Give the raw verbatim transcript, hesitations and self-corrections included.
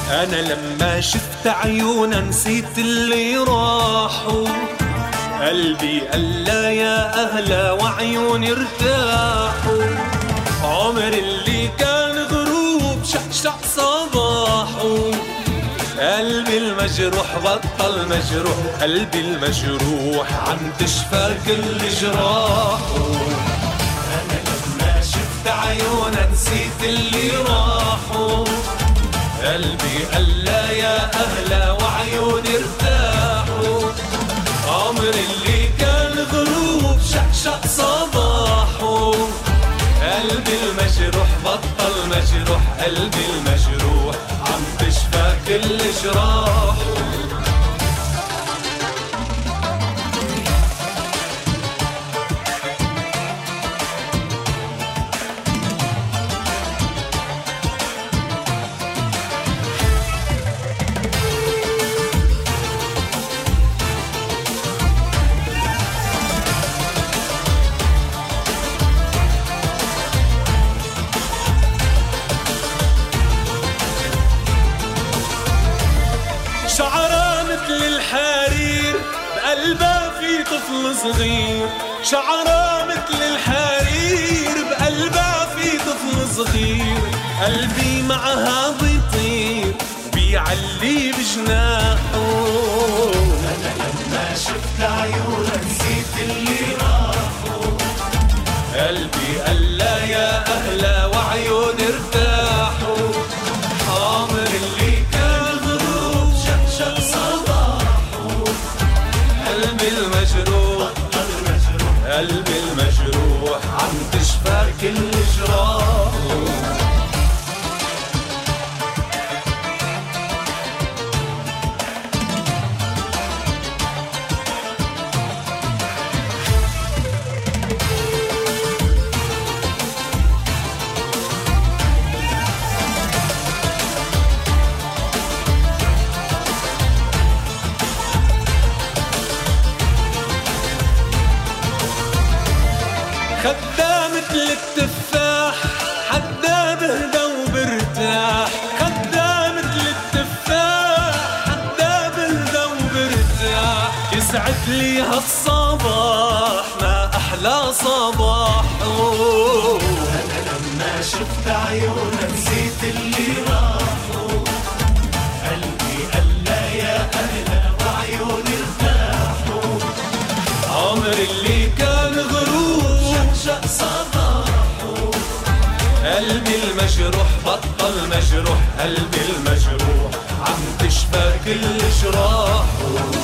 أنا لما شفت عيونا نسيت اللي راحوا، قلبي قال لا يا أهلا وعيوني ارتاحوا. عمر اللي كان غروب شقشق صباحه، قلبي المجروح بطل مجروح، قلبي المجروح عم تشفى كل جراحه. أنا لما شفت عيونا نسيت اللي راحوا، قلبي قال لا يا أهلا وعيوني ارتاحوا. عمر اللي كان غروب شقشق صباحه، قلبي المجروح بطل مجروح، قلبي المجروح عم تشفى كل جراحه. شعرها مثل الحرير بقلبها في طفل صغير، شعرها مثل الحرير بقلبها في طفل صغير. قلبي معها بيطير بيعلي بجناحه. أنا لما شفت عيونها نسيت اللي راحوا، قلبي قال لا يا أهلا وعيوني ارتاحوا. عمر اللي قلبي المجروح قلبي المجروح عم تشفى كل جراحه. خدها مثل التفاح حدا بهدى وبرتاح، خدها مثل التفاح حدا بهدى وبرتاح. يسعد لي هالصباح ما أحلى صباحه. أنا لما شفت عيونها نسيت اللي راحوا، قلبي قال لا يا أهلا وعيوني ارتاحوا. عمر اللي كان غروب شق صباحه، قلبي المجروح بطل مجروح، قلبي المجروح عم تشفى كل جراحه.